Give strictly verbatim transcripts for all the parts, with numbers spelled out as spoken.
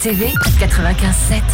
T V quatre-vingt-quinze sept.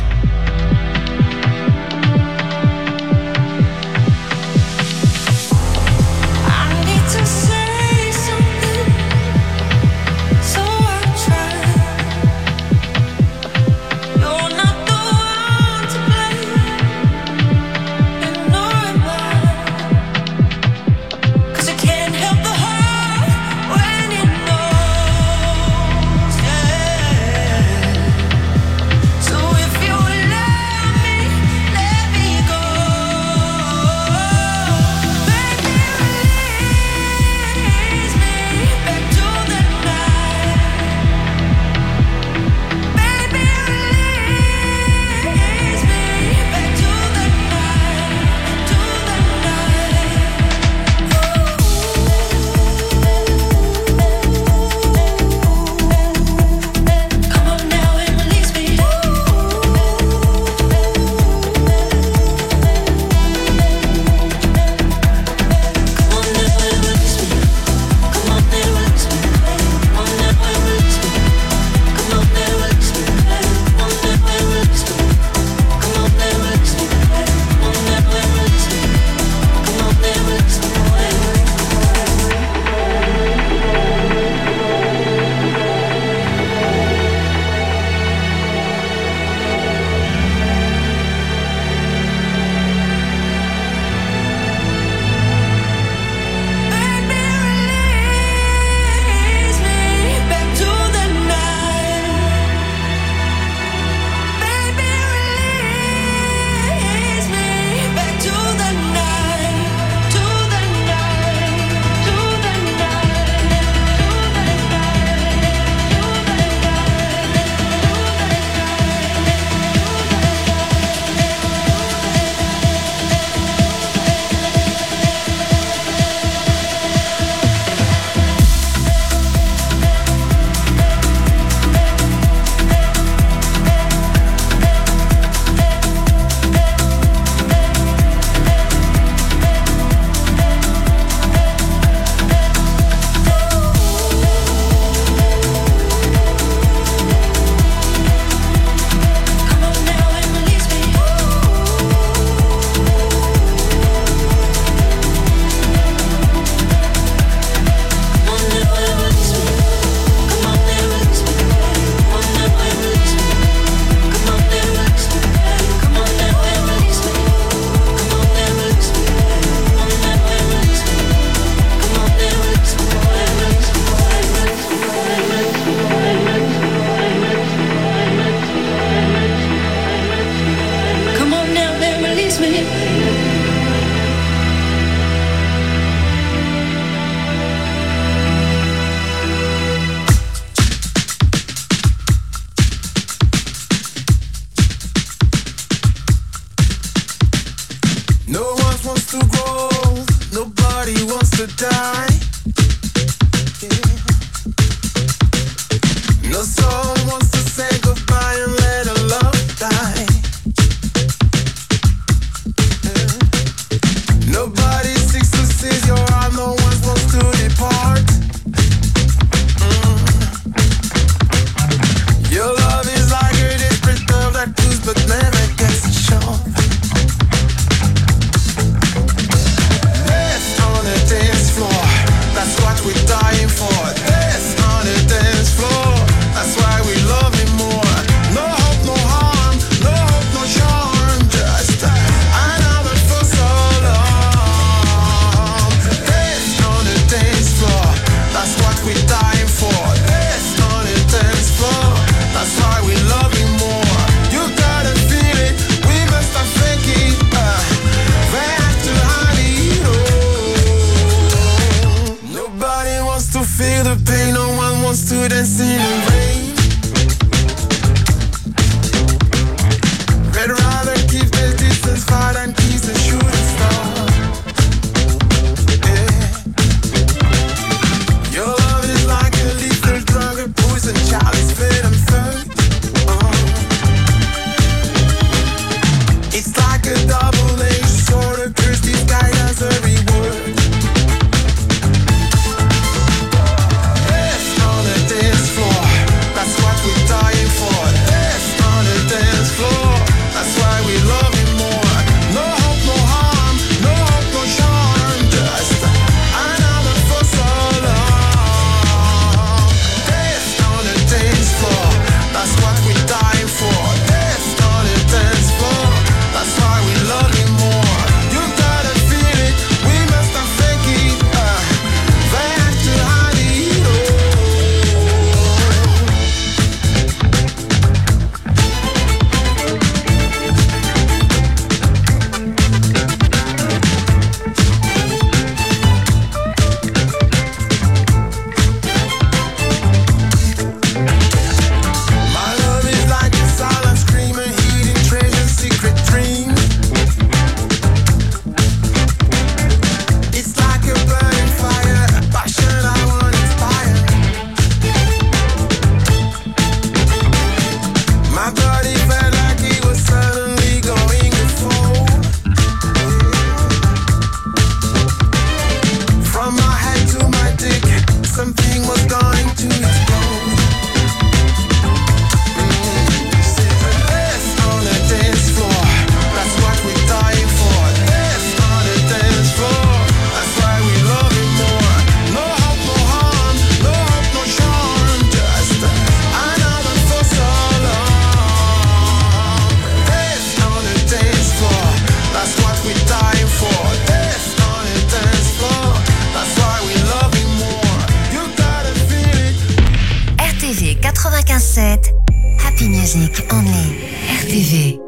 Floor sept. Happy Music Only. R T V.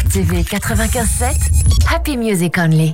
T V quatre-vingt-quinze sept, Happy Music Only.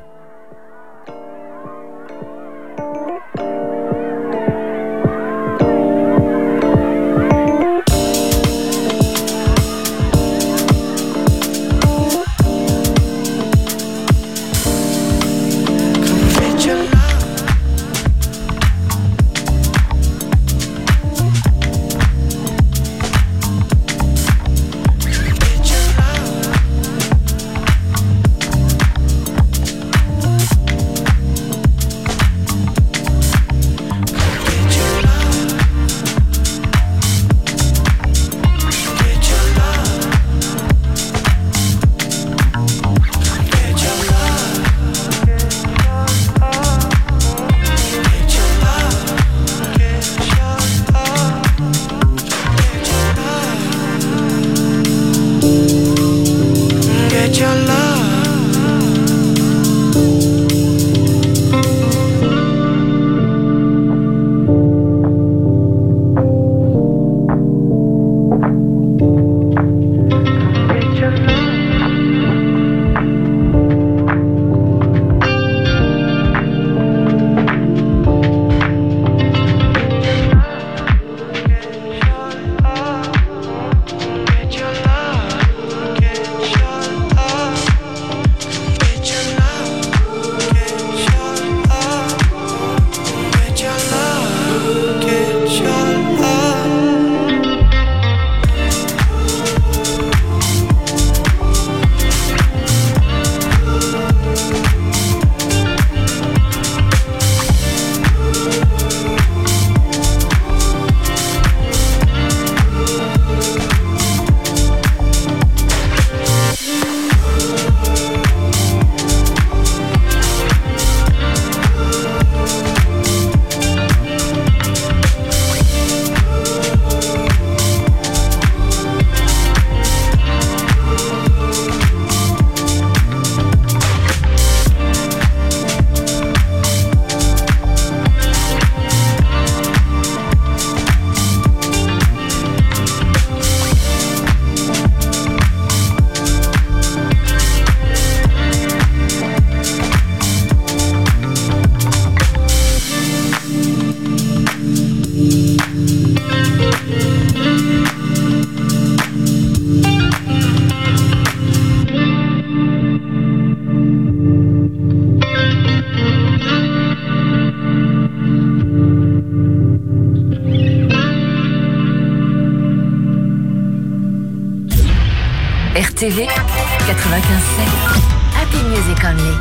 R T V quatre-vingt-quinze sept, Happy Music Only.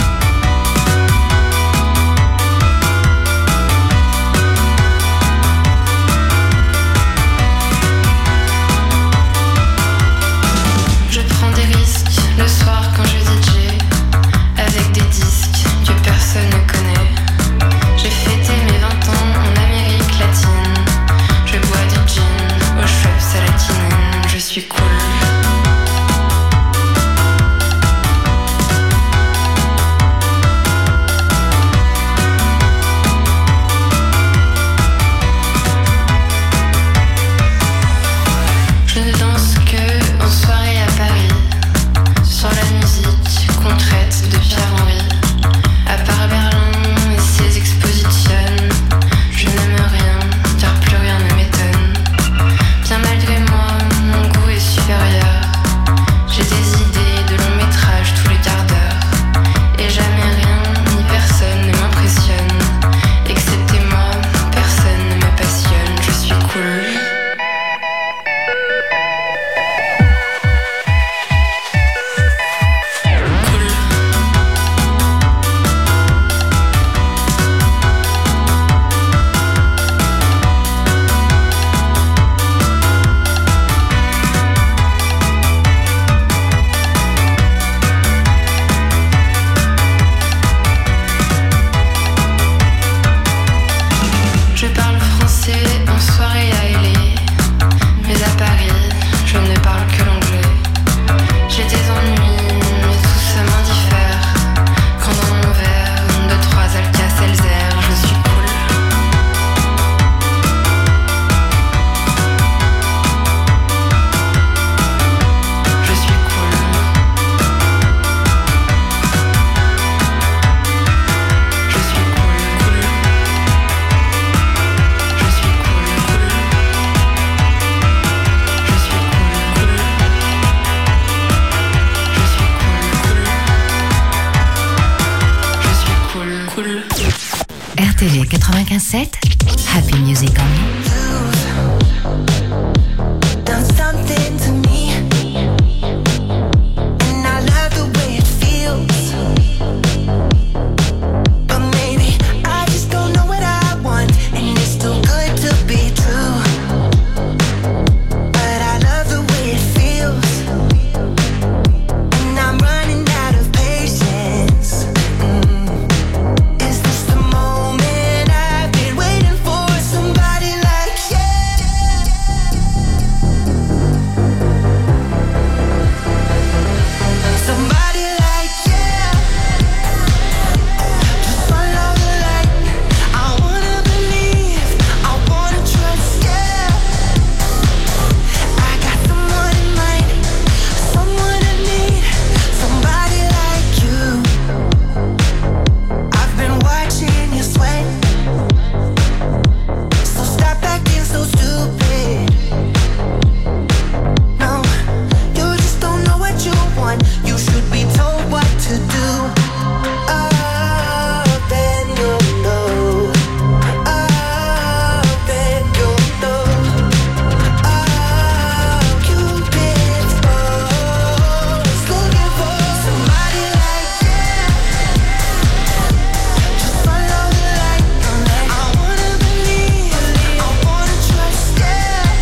Je prends des risques le soir quand je D J, avec des disques que personne ne connaît. J'ai fêté mes vingt ans en Amérique latine. Je bois du gin au Schweppes à la quinine. Je suis cool. quatre-vingt-quinze sept, Happy Music Only. Done something to me, and I love the way it feels. But maybe I just don't know what I want, and it's too good to be true. But I love the way it feels, and I'm running out of patience. Mm. Is this the moment I've been waiting for? Somebody like you. Somebody like you. Just follow the light. I wanna believe, I wanna trust you. I got someone in mind, someone I need, somebody like you. I've been watching you sweat, so stop acting so stupid. No, you just don't know what you want. You should be told what to do. Oh, then you'll know. Oh, then you'll know. Oh, Cupid's bow is looking for somebody like you. Just follow the light. I wanna believe, I wanna trust you.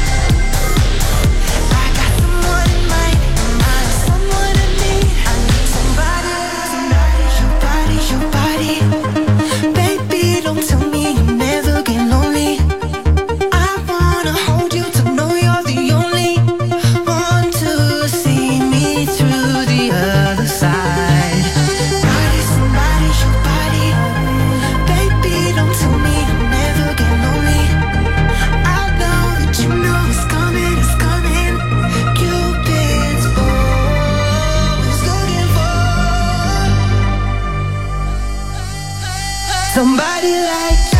I got someone in mind, someone I need. I need somebody, somebody, your body, your body. Baby, don't tell me you never get lonely. I wanna hold you to know you're the only one to see me through the other side. Body, somebody, your body. Baby, don't tell me you never get lonely. I know that you know it's coming, it's coming. Cupid's bow is looking for somebody like you.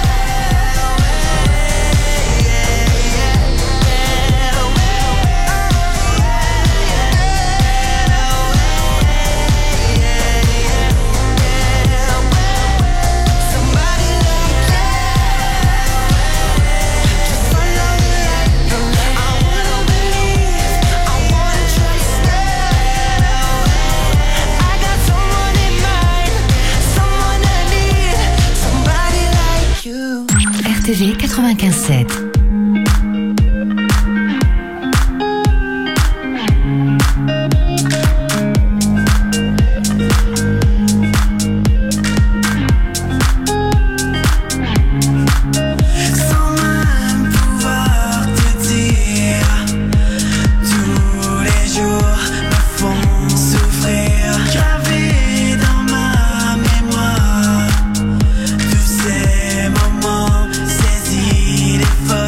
Somebody like you. Just follow the light. I wanna believe, I wanna trust you. I got someone in mind, someone I need, somebody like you. R T V quatre-vingt-quinze sept. Sans même pouvoir te dire, tous les jours me font souffrir. Gravé dans ma mémoire, tous ces moments, ces idées folles.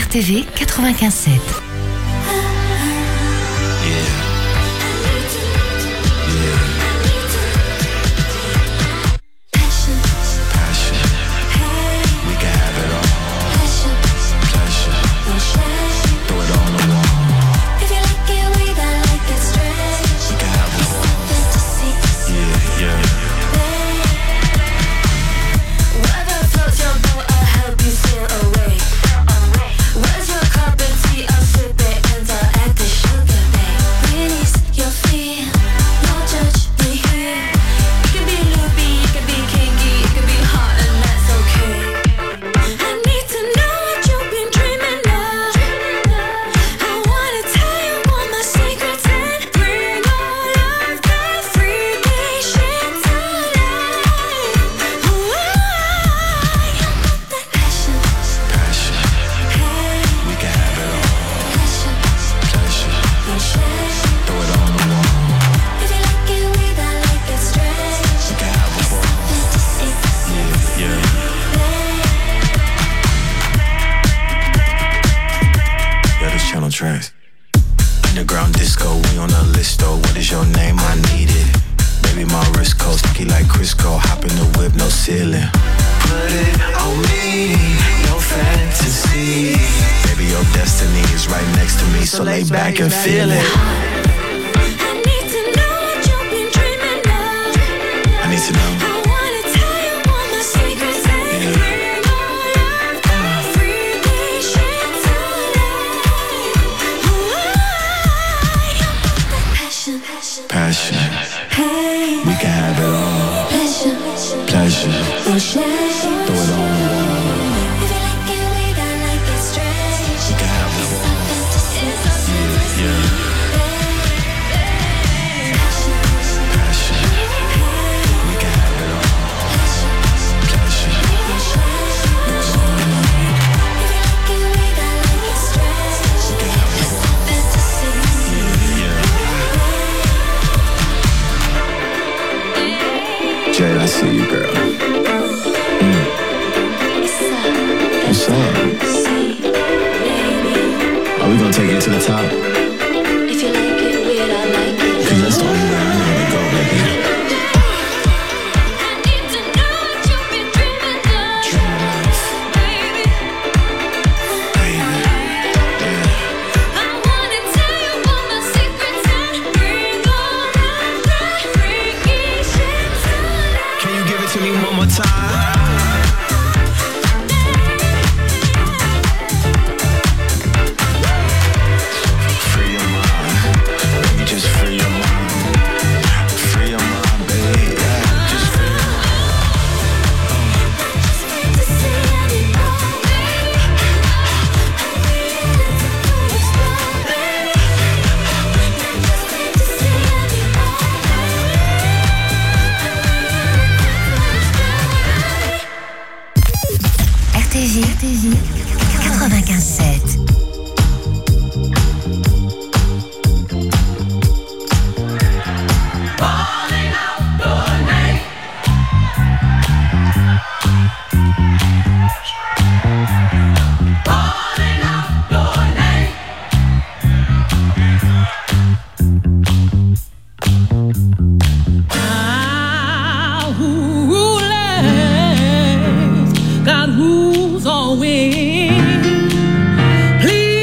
R T V quatre-vingt-quinze sept. tracks. Underground disco, we on the list though. What is your name? I need it. Baby, my wrist cold, sticky like Crisco. Hop in the whip, no ceiling. Put it on me, no fantasy. Baby, your destiny is right next to me, so, so lay back and feel it. I need to know what you've been dreaming of. I need to know. I wanna tell you all my secrets and Yeah. bring all your freaky shit tonight. Passion, Passion, hey, we can have it all. passion, Pleasure, passion. throw it on the wall. If you like it weird, I like it strange. We can have it all. It's a fantasy. Yeah, passion, we can have it all. Pleasure, throw it on the wall. If you like it weird, I like it strange. We can have it all. Fantasy. Yeah. Jade, I see you, girl. Mm. What's up? Are we gonna take it to the top? If you like it weird, I like it. Cause that's the only way I know to go, baby. I need to know what you've been dreaming of, Dreaming of, baby. baby. Yeah. I wanna tell you all my secrets and bring all of that freaky shit tonight. Can you give it to me one more time? Free your mind, baby, just free your mind. Free your mind, baby, yeah, just free your mind. Fantasy anymore, baby. I need it to explode, baby. Fantasy anymore, R T V, R T V quatre-vingt-quinze sept. God rules always. Please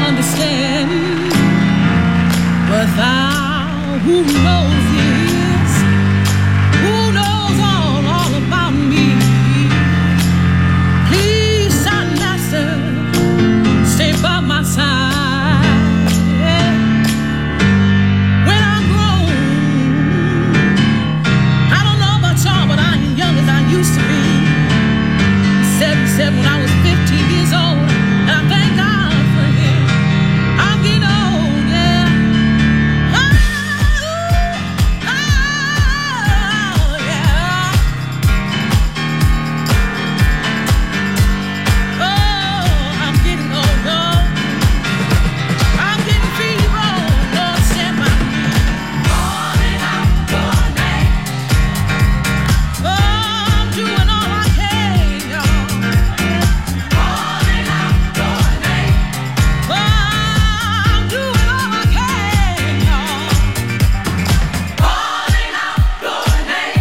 understand, but thou who knows this, who knows all, all about me, please, son, master, stay by my side. Yeah. When I'm grown, I don't know about y'all, but I ain't young as I used to be. seventy-seven when I was fifteen years old, and I thank God for him. I'm getting old, yeah. Oh, oh, yeah. Oh, I'm getting old, Lord. I'm getting feeble, Lord, stand by me. Calling out your name. Oh, I'm doing all I can, y'all. Calling out your name. Oh, I'm doing all I can, y'all. Calling out your name.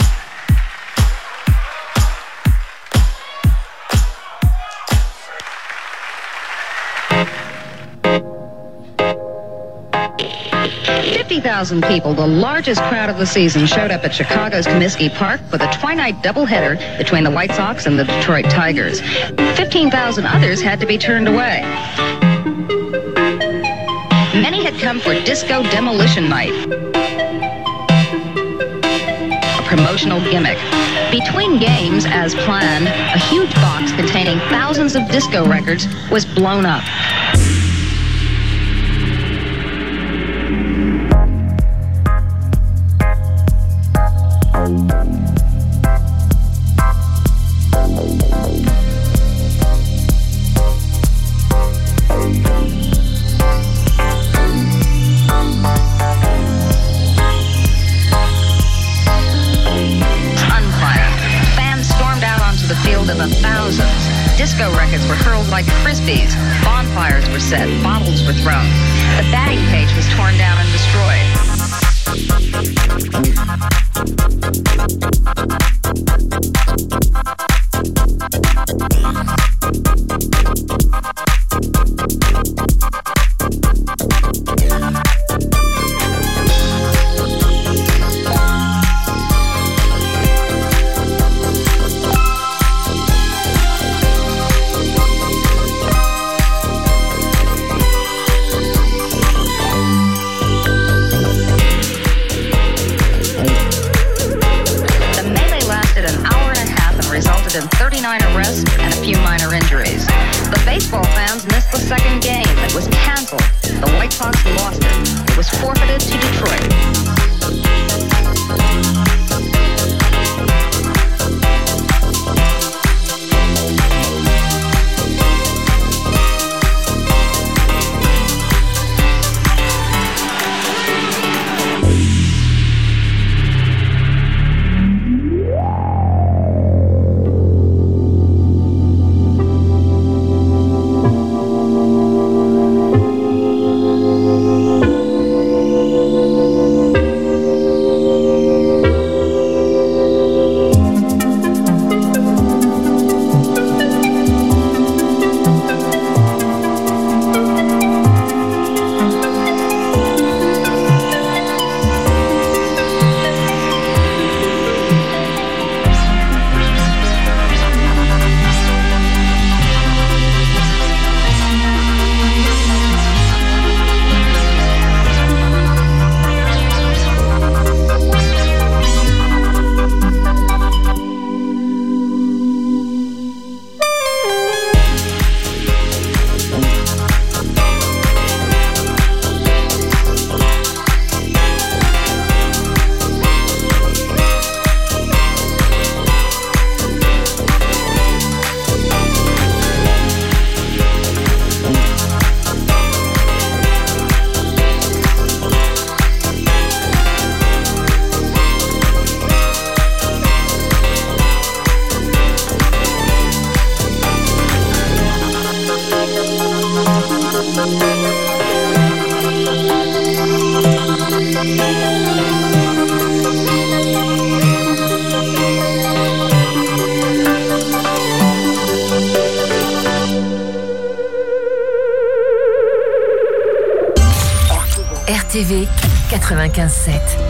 fifty thousand people, the largest crowd of the season, showed up at Chicago's Comiskey Park for the twilight doubleheader between the White Sox and the Detroit Tigers. fifteen thousand others had to be turned away. Many had come for Disco Demolition Night, a promotional gimmick. Between games, as planned, a huge box containing thousands of disco records was blown up. Unplanned. Fans stormed out onto the field in the thousands. Disco records were hurled like frisbees. Bonfires were set. Bottles were thrown. The batting cage was torn down and destroyed. The melee lasted an hour and a half and resulted in thirty-nine arrests and a few minor injuries. The baseball fans missed the second game. It was canceled. The White Sox lost it. It was forfeited to Detroit. R T V quatre-vingt-quinze sept.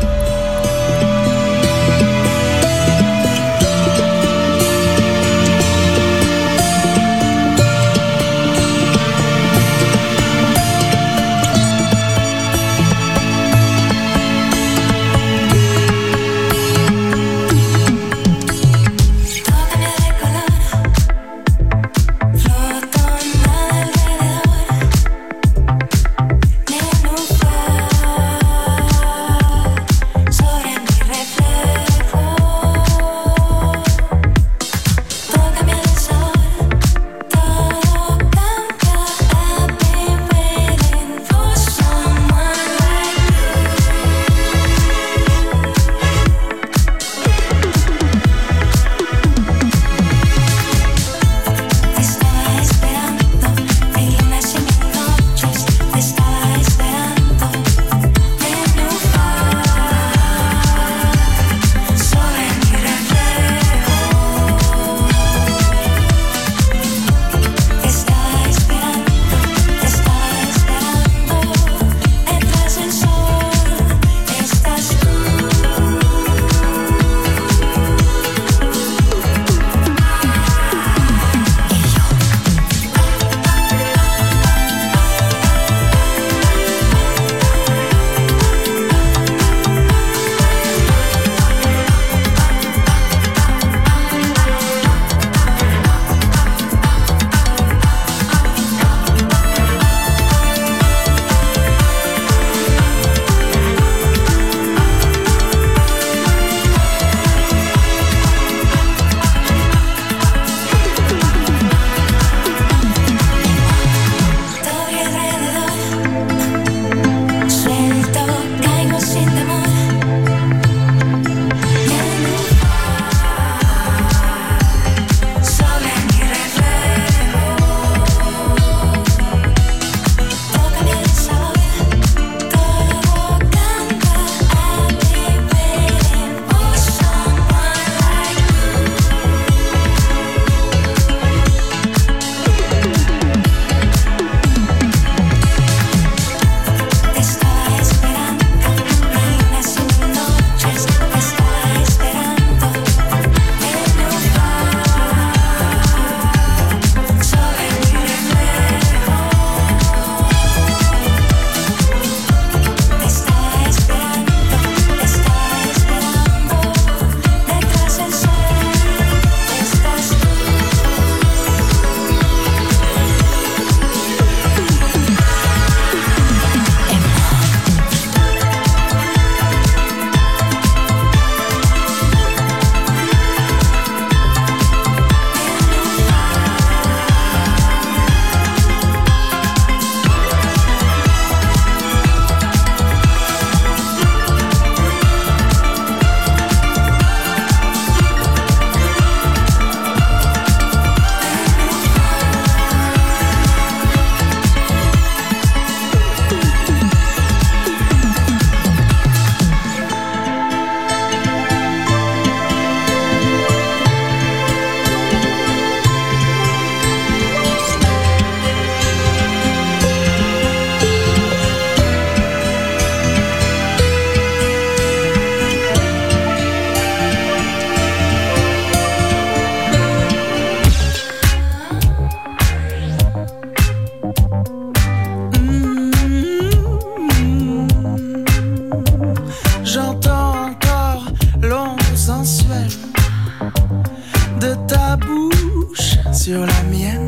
sur la mienne.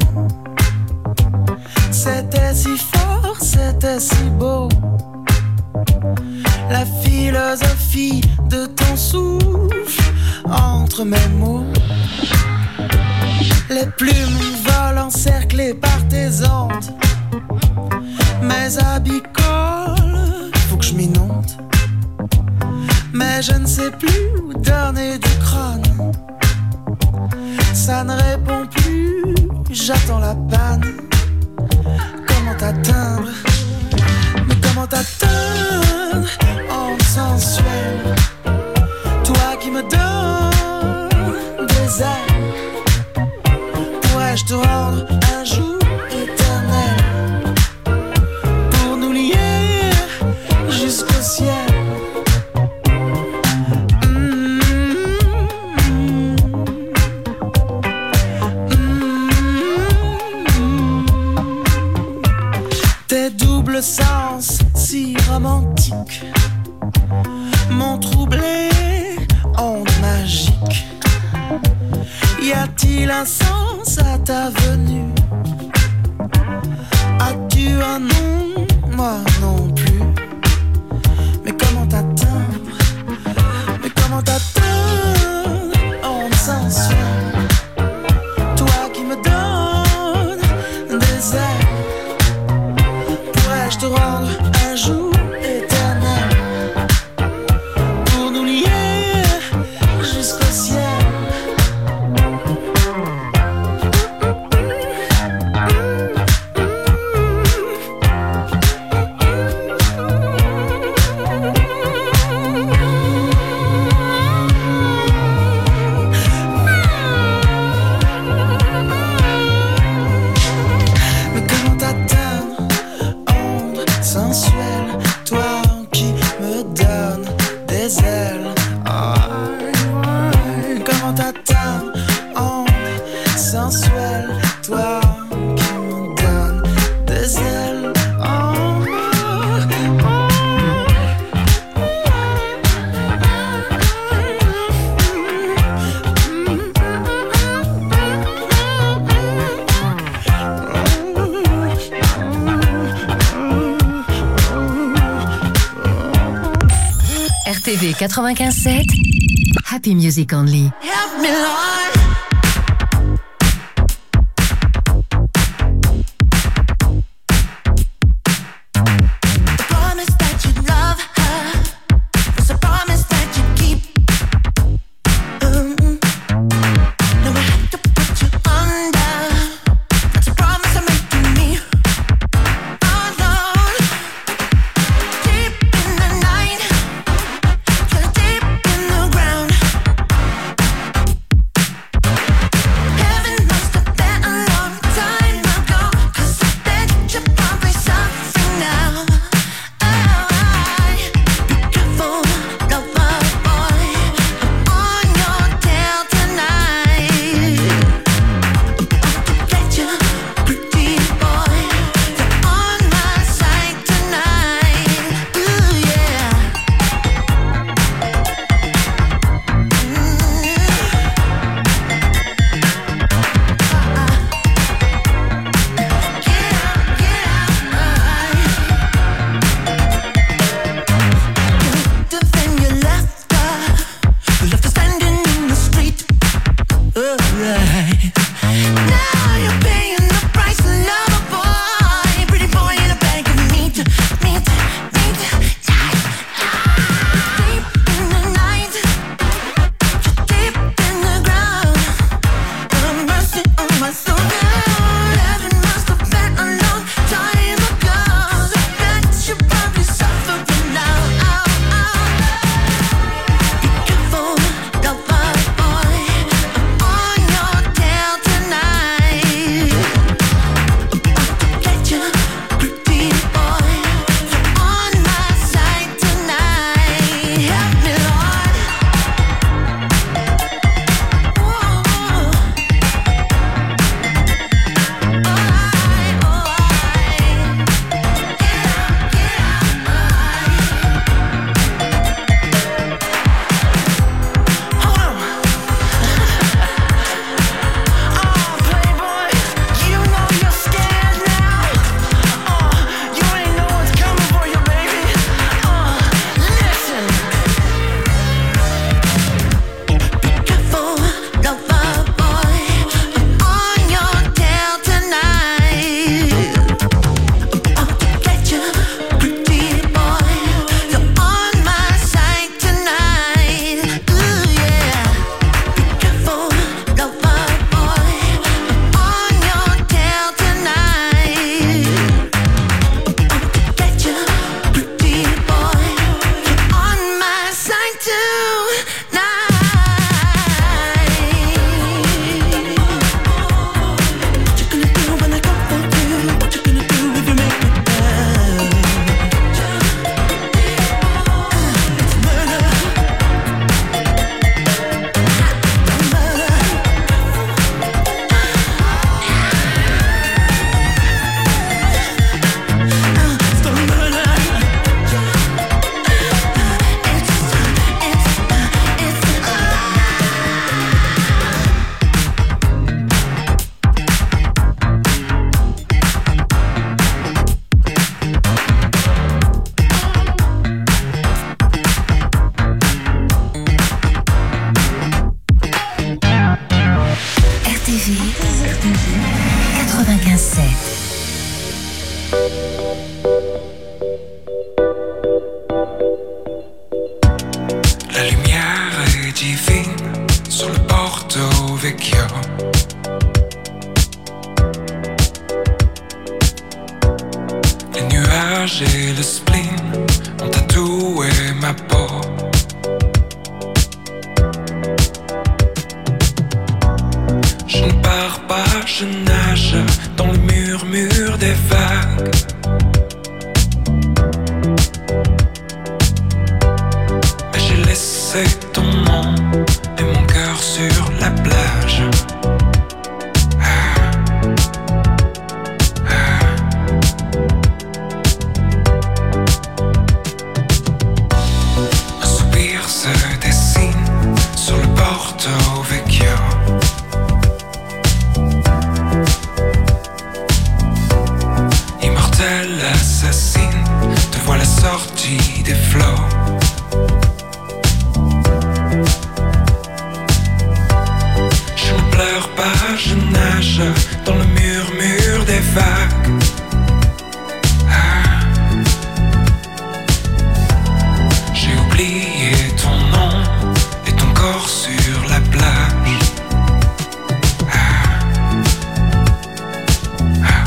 C'était si fort, c'était si beau. La philosophie de ton souffle entre mes mots. Les plumes volent encerclées par tes ondes. Mes habits collent, faut que je m'inonde. Mais je ne sais plus où donner du crâne. Ça ne répond plus, j'attends la panne. Comment t'atteindre? Mais comment t'atteindre en sensuel? Toi qui me donnes des ailes, pourrais-je te rendre un jour éternel? Pour nous lier double sens si romantique m'ont troublé, onde magique. Y a-t-il un sens à ta venue? As-tu un nom? Moi non plus. Mais comment t'atteindre? Mais comment t'atteindre? Onde sensuelle, toi qui me donnes des ailes, pourrais-je te rendre un jour éternel pour nous lier jusqu'au ciel? R T V quatre-vingt-quinze sept, Happy Music Only. Help me, Lord. quatre-vingt-quinze La lumière est divine sur le Porto Vecchio. Les nuages et le spleen ont tatoué ma peau. Je ne pars pas, je nage dans le murmure des vagues. Mais j'ai laissé ton nom et mon cœur sur la plage. Un soupir se dessine sur le Porto Vecchio. Immortelle assassine, te voilà sortie des flots. Je ne pleure pas, je nage dans le murmure des vagues. Ah. J'ai oublié ton nom et ton corps sur la plage. Ah. Ah.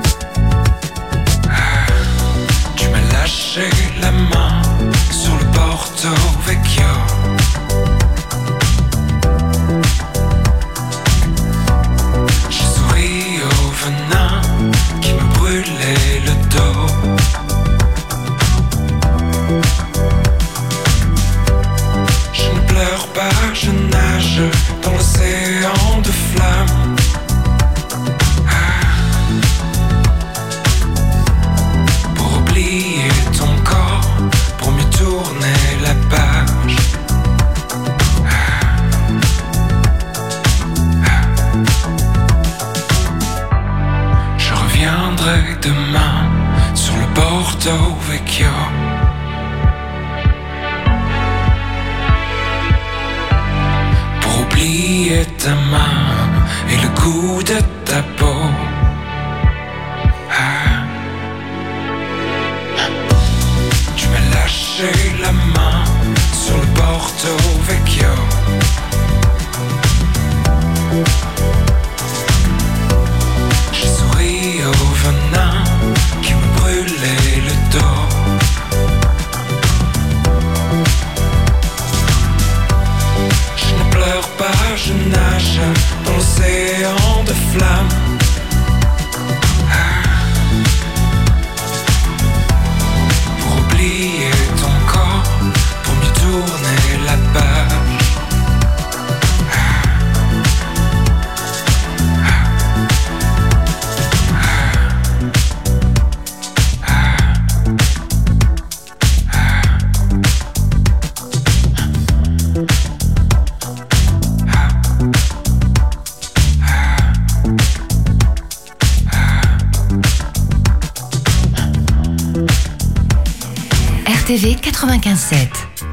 Ah. Tu m'as lâché la main sur le Porto Vecchio. J'ai souri au venin qui me brûlait le dos. Je ne pleure pas, je nage dans l'océan de flammes. Ah. Pour oublier ton corps, pour mieux tourner la page. Ah. Ah. Je reviendrai demain sur le Porto Vecchio. Pour oublier ta main et le goût de ta peau. Ah. Tu m'as lâché la main sur le Porto Vecchio. J'ai souri au venin qui me brûlait le dos. Je ne pleure pas, je nage dans l'océan de flammes. Ah. Pour oublier ton corps, pour mieux tourner la page. R T V quatre-vingt-quinze sept.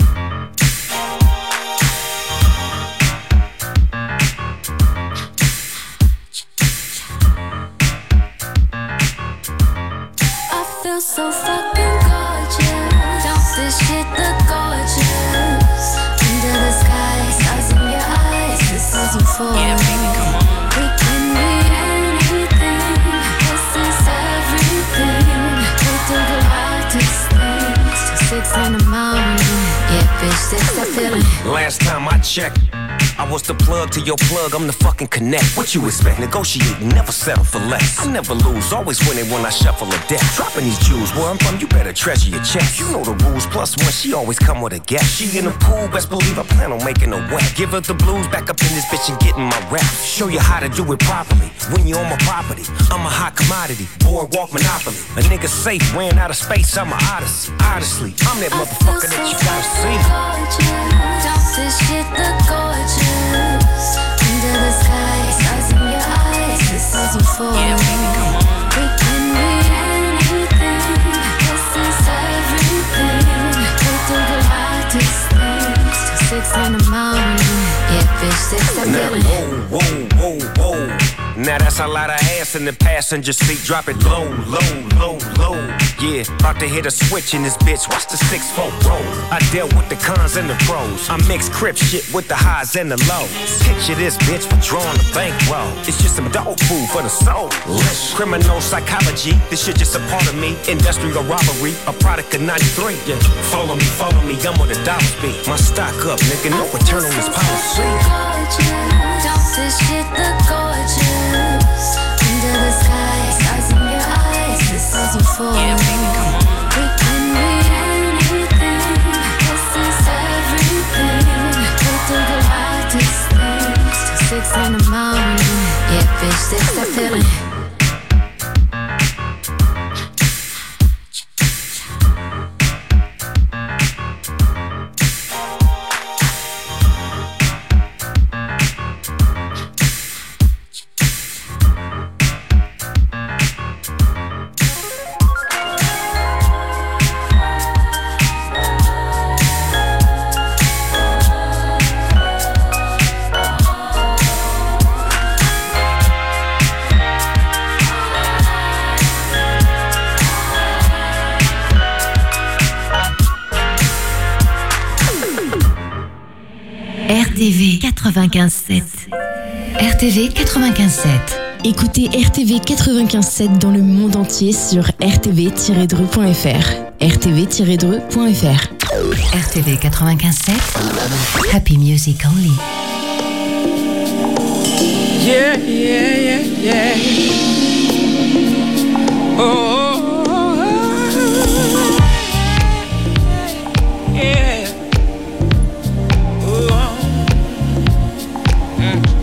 I feel so fucking gorgeous. Don't this shit look gorgeous? Under the sky, stars in your eyes. This is euphoria. Yeah, baby, come on. We can be anything. This is everything. We do the wildest things till six in the morning. Yeah, bitch, this that feeling. Last time I checked, I was the plug to your plug, I'm the fucking connect. What you expect? Negotiating, never settle for less. I never lose, always winning when I shuffle a deck. Dropping these jewels, where I'm from, you better treasure your checks. You know the rules, plus one, she always come with a guest. She in the pool, best believe I plan on making her wet. Give her the blues, back up in this bitch and getting my rap. Show you how to do it properly, when you on my property. I'm a hot commodity, boardwalk monopoly. A nigga safe, ran out of space, I'm a odyssey. Honestly, I'm that motherfucker that you gotta see. Don't this shit look gorgeous? Under the sky, stars in your eyes. This is euphoria. Yeah, baby, come on. We can be anything. This is everything. We do the wildest things till six in the morning. Yeah, bitch, this that feeling. Whoa, whoa, whoa, whoa. Now that's a lot of ass in the passenger seat. Drop it low, low, low, low. Yeah, about to hit a switch in this bitch. Watch the six four roll. I dealt with the cons and the pros. I mix crip shit with the highs and the lows. Picture this bitch withdrawing the bankroll. It's just some dog food for the soul. Criminal psychology, this shit just a part of me. Industrial robbery, a product of ninety-three. Yeah. Follow me, follow me, I'm where the dollars be. My stock up, nigga, no return on this policy. Don't this shit look gorgeous? Under the sky, stars in your eyes, this is euphoria. Yeah, baby, come on. We can be anything, this is everything. We do the wildest things till six in the morning. Yeah, bitch, this that feeling. R T V quatre-vingt-quinze sept. R T V quatre-vingt-quinze sept. Écoutez R T V quatre-vingt-quinze sept dans le monde entier sur r t v tiret dreux point f r. r t v tiret dreux point f r. R T V quatre-vingt-quinze sept. Happy music only. Yeah, yeah, yeah, yeah. Oh, yeah. Oh, mm.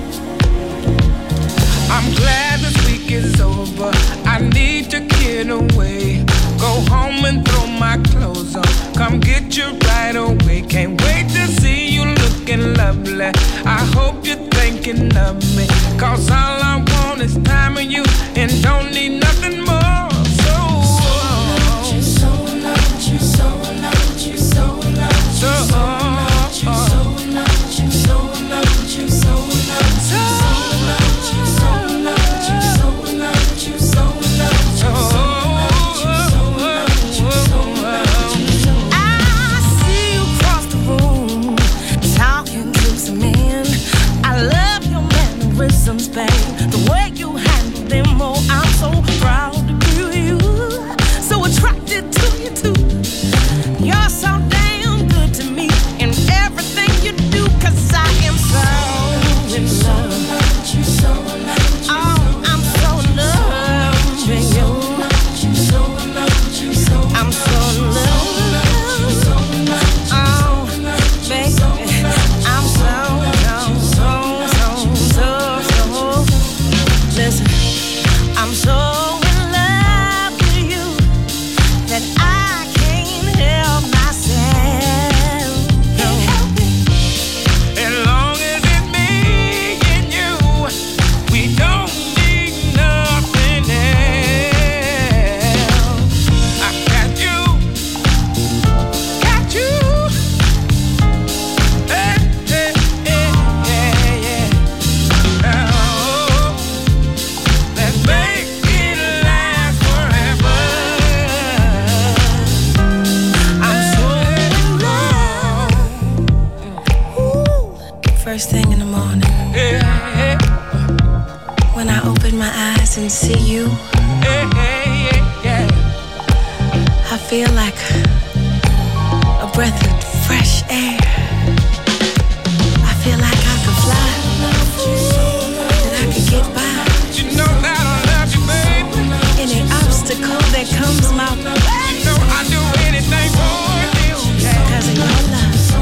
I'm glad this week is over. I need to get away. Go home and throw my clothes on. Come get you right away. Can't wait to see you looking lovely. I hope you're thinking of me. Cause all I want is time with you and don't need nothing more. So, so you, so loved you, so loved you, so loved you, so loved you, so loved you, so loved you, so loved you, so loved you, so loved you, so loved you, so loved you. I see you cross the room, talking to some men. I love your mannerisms, babe. The way you handle them, oh, I'm so proud to be you. So attracted to you too. You're so damn good to me in everything you do. Cause I am so in love. Oh, I'm so in love with you. I'm so in love. Oh, baby, I'm so, so, so, so, so. Listen, I'm so in love with you that I can't help myself. Can't help it. As long as it's me and you, we don't need nothing else. I got you, got you. Hey, hey, hey, yeah, yeah. Oh, let's make it last forever. I'm so in love. Ooh. First thing in the morning, yeah, yeah. When I open my eyes and see you, yeah, yeah, yeah. I feel like a breath of fresh air. I feel like I could fly, that I could get by. You know that I love you, baby. Any obstacle that comes my way, you know I'd do anything for you. Cause of your love.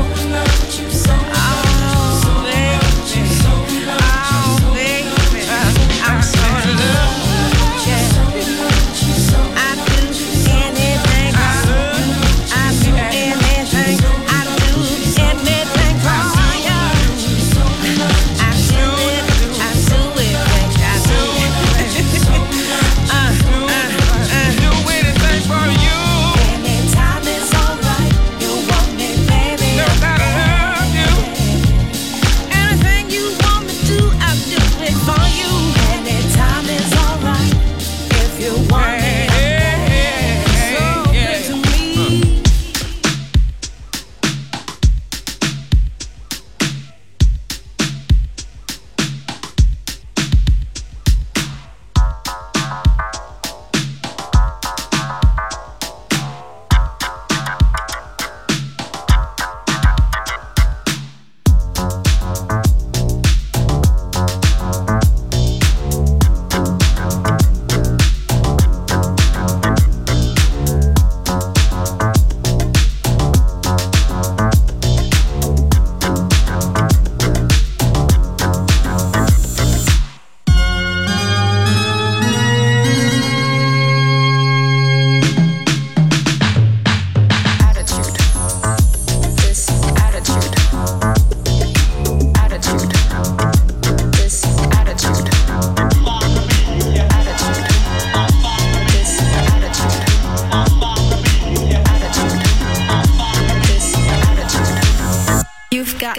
Oh, baby. Oh, baby. I'm so in love. Yeah. I do anything. I do anything. I do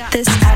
this